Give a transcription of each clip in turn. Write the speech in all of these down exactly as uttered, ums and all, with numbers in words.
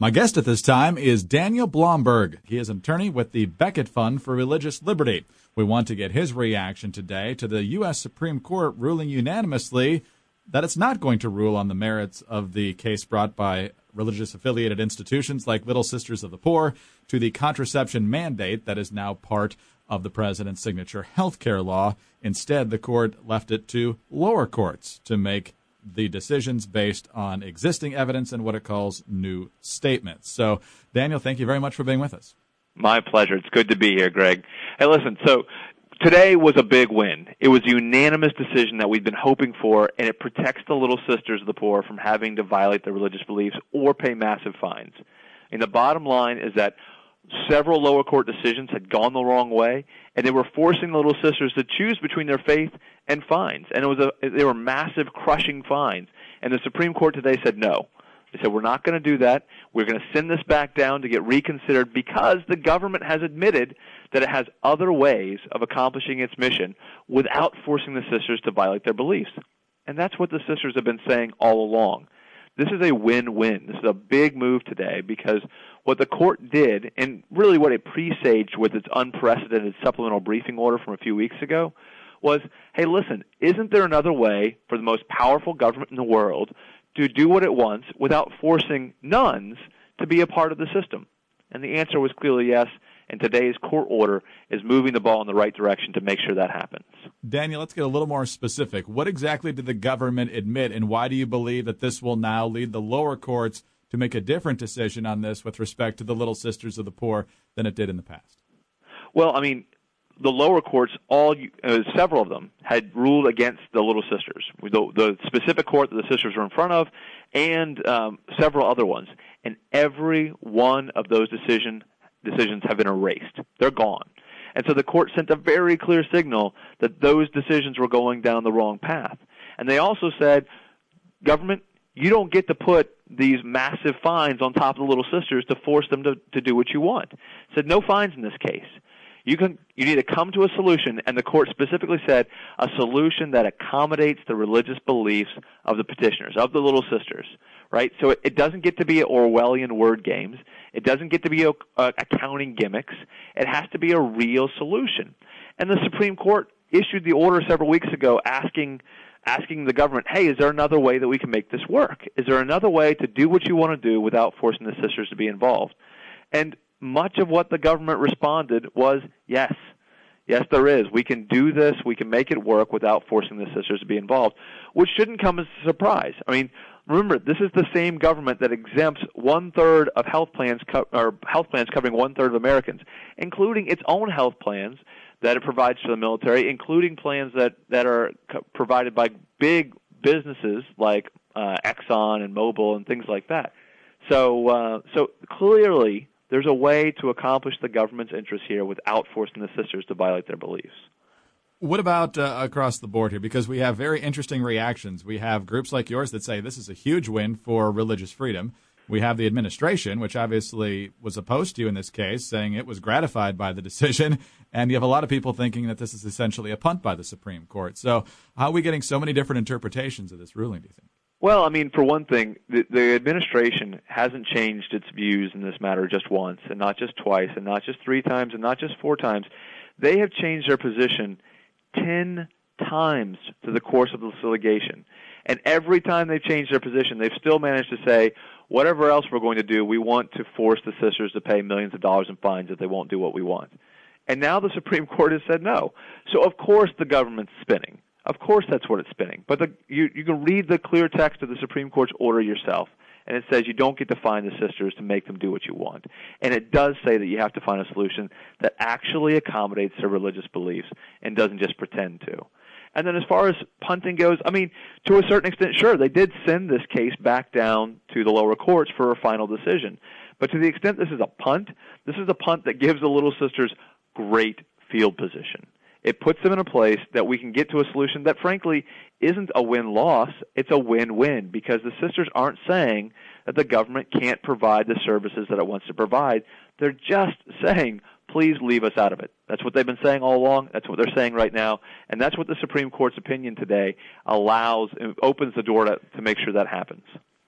My guest at this time is Daniel Blomberg. He is an attorney with the Becket Fund for Religious Liberty. We want to get his reaction today to the U S Supreme Court ruling unanimously that it's not going to rule on the merits of the case brought by religious-affiliated institutions like Little Sisters of the Poor to the contraception mandate that is now part of the president's signature health care law. Instead, the court left it to lower courts to make the decisions based on existing evidence and what it calls new statements. So, Daniel, thank you very much for being with us. My pleasure. It's good to be here, Greg. Hey, listen, so today was a big win. It was a unanimous decision that we've been hoping for, and it protects the Little Sisters of the Poor from having to violate their religious beliefs or pay massive fines. And the bottom line is that several lower court decisions had gone the wrong way, and they were forcing the Little Sisters to choose between their faith and fines. And it was a, they were massive, crushing fines. And the Supreme Court today said no. They said, we're not going to do that. We're going to send this back down to get reconsidered because the government has admitted that it has other ways of accomplishing its mission without forcing the sisters to violate their beliefs. And that's what the sisters have been saying all along. This is a win-win. This is a big move today because what the court did, and really what it presaged with its unprecedented supplemental briefing order from a few weeks ago, was, hey, listen, isn't there another way for the most powerful government in the world to do what it wants without forcing nuns to be a part of the system? And the answer was clearly yes, and today's court order is moving the ball in the right direction to make sure that happens. Daniel, let's get a little more specific. What exactly did the government admit, and why do you believe that this will now lead the lower courts to make a different decision on this with respect to the Little Sisters of the Poor than it did in the past? Well, I mean, the lower courts, all uh, several of them, had ruled against the Little Sisters, the, the specific court that the sisters were in front of, and um, several other ones. And every one of those decision, decisions have been erased. They're gone. And so the court sent a very clear signal that those decisions were going down the wrong path. And they also said, government, you don't get to put these massive fines on top of the Little Sisters to force them to, to do what you want. Said no fines in this case. You can you need to come to a solution, and the court specifically said a solution that accommodates the religious beliefs of the petitioners, of the Little Sisters, right? So it, it doesn't get to be Orwellian word games. It doesn't get to be a, a, accounting gimmicks. It has to be a real solution. And the Supreme Court issued the order several weeks ago asking asking the government, hey, is there another way that we can make this work? Is there another way to do what you want to do without forcing the sisters to be involved? And much of what the government responded was, yes, yes, there is. We can do this. We can make it work without forcing the sisters to be involved, which shouldn't come as a surprise. I mean, remember, this is the same government that exempts one-third of health plans, co- or health plans covering one-third of Americans, including its own health plans that it provides to the military, including plans that, that are co- provided by big businesses like uh, Exxon and Mobil and things like that. So, uh, so clearly, there's a way to accomplish the government's interests here without forcing the sisters to violate their beliefs. What about uh, across the board here? Because we have very interesting reactions. We have groups like yours that say this is a huge win for religious freedom. We have the administration, which obviously was opposed to you in this case, saying it was gratified by the decision. And you have a lot of people thinking that this is essentially a punt by the Supreme Court. So how are we getting so many different interpretations of this ruling, do you think? Well, I mean, for one thing, the, the administration hasn't changed its views in this matter just once, and not just twice, and not just three times, and not just four times. They have changed their position ten times through the course of this litigation. And every time they've changed their position, they've still managed to say, whatever else we're going to do, we want to force the sisters to pay millions of dollars in fines if they won't do what we want. And now the Supreme Court has said no. So, of course, the government's spinning. Of course that's what it's spinning. But the, you, you can read the clear text of the Supreme Court's order yourself, and it says you don't get to fine the sisters to make them do what you want. And it does say that you have to find a solution that actually accommodates their religious beliefs and doesn't just pretend to. And then as far as punting goes, I mean, to a certain extent, sure, they did send this case back down to the lower courts for a final decision. But to the extent this is a punt, this is a punt that gives the Little Sisters great field position. It puts them in a place that we can get to a solution that, frankly, isn't a win-loss. It's a win-win because the sisters aren't saying that the government can't provide the services that it wants to provide. They're just saying, please leave us out of it. That's what they've been saying all along. That's what they're saying right now. And that's what the Supreme Court's opinion today allows, opens the door to, to make sure that happens.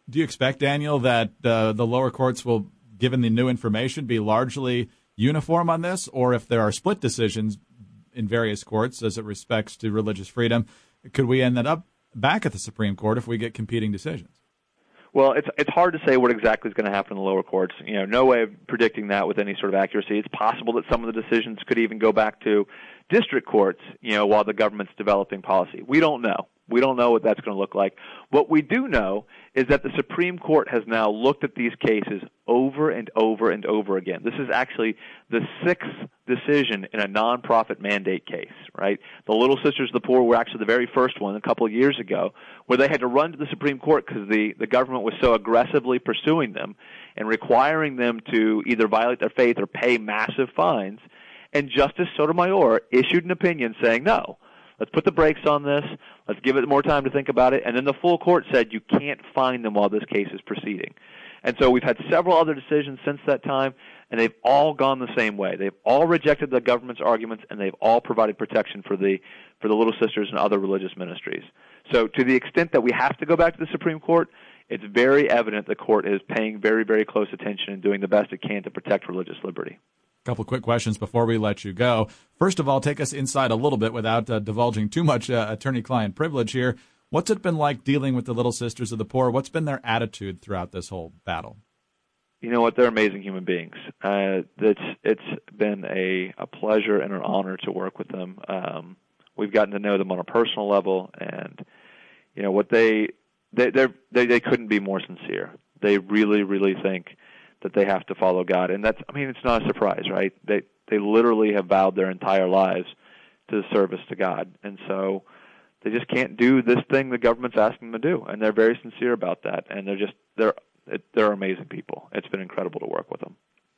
Do you expect, Daniel, that uh, the lower courts will, given the new information, be largely uniform on this? Or if there are split decisions in various courts as it respects to religious freedom, could we end up back at the Supreme Court if we get competing decisions? Well, it's it's hard to say what exactly is going to happen in the lower courts. You know, no way of predicting that with any sort of accuracy. It's possible that some of the decisions could even go back to district courts, you know, while the government's developing policy. We don't know. We don't know what that's going to look like. What we do know is that the Supreme Court has now looked at these cases over and over and over again. This is actually the sixth decision in a nonprofit mandate case, right? The Little Sisters of the Poor were actually the very first one a couple of years ago where they had to run to the Supreme Court because the, the government was so aggressively pursuing them and requiring them to either violate their faith or pay massive fines. And Justice Sotomayor issued an opinion saying, no, let's put the brakes on this. Let's give it more time to think about it. And then the full court said you can't fine them while this case is proceeding. And so we've had several other decisions since that time, and they've all gone the same way. They've all rejected the government's arguments, and they've all provided protection for the for the Little Sisters and other religious ministries. So to the extent that we have to go back to the Supreme Court, it's very evident the court is paying very, very close attention and doing the best it can to protect religious liberty. Couple quick questions before we let you go. First of all, take us inside a little bit without uh, divulging too much uh, attorney-client privilege here. What's it been like dealing with the Little Sisters of the Poor? What's been their attitude throughout this whole battle? You know what? They're amazing human beings. Uh, it's it's been a, a pleasure and an honor to work with them. Um, we've gotten to know them on a personal level, and you know what they they they they couldn't be more sincere. They really, really think that they have to follow God. And that's, I mean, it's not a surprise, right? They they literally have vowed their entire lives to the service to God. And so they just can't do this thing the government's asking them to do. And they're very sincere about that. And they're just, they're, they're amazing people. It's been incredible to work with them.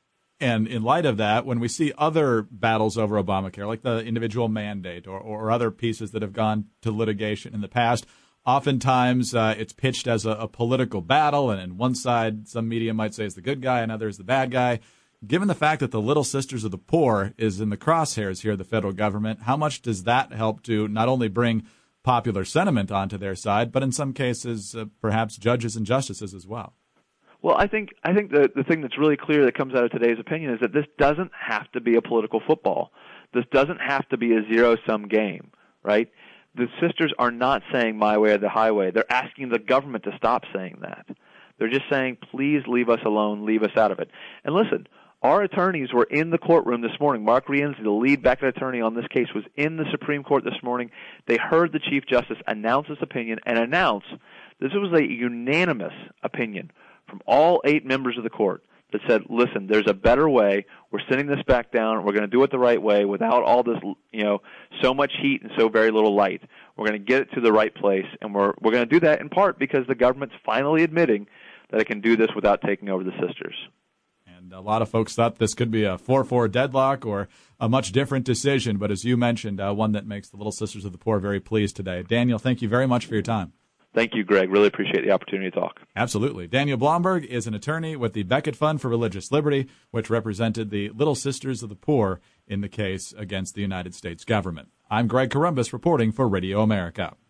And in light of that, when we see other battles over Obamacare, like the individual mandate or, or other pieces that have gone to litigation in the past, oftentimes uh, it's pitched as a, a political battle, and on one side, some media might say is the good guy, and others the bad guy. Given the fact that the Little Sisters of the Poor is in the crosshairs here of the federal government, how much does that help to not only bring popular sentiment onto their side, but in some cases, uh, perhaps judges and justices as well? Well, I think I think the, the thing that's really clear that comes out of today's opinion is that this doesn't have to be a political football. This doesn't have to be a zero-sum game, right? The sisters are not saying my way or the highway. They're asking the government to stop saying that. They're just saying, please leave us alone, leave us out of it. And listen, our attorneys were in the courtroom this morning. Mark Rienzi, the lead Becket attorney on this case, was in the Supreme Court this morning. They heard the Chief Justice announce his opinion and announce this was a unanimous opinion from all eight members of the court that said, listen, there's a better way. We're sending this back down. We're going to do it the right way without all this, you know, so much heat and so very little light. We're going to get it to the right place, and we're we're going to do that in part because the government's finally admitting that it can do this without taking over the sisters. And a lot of folks thought this could be a four four deadlock or a much different decision, but as you mentioned, uh, one that makes the Little Sisters of the Poor very pleased today. Daniel, thank you very much for your time. Thank you, Greg. Really appreciate the opportunity to talk. Absolutely. Daniel Blomberg is an attorney with the Becket Fund for Religious Liberty, which represented the Little Sisters of the Poor in the case against the United States government. I'm Greg Corombos reporting for Radio America.